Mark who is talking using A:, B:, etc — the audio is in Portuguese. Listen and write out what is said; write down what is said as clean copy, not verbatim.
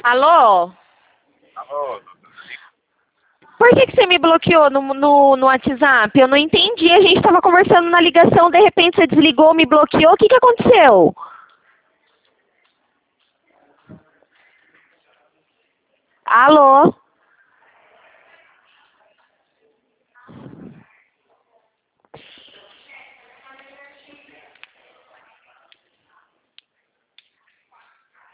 A: Alô?
B: Alô,
A: Por que você me bloqueou no WhatsApp? Eu não entendi. A gente estava conversando na ligação, de repente você desligou, me bloqueou. O que aconteceu? Alô?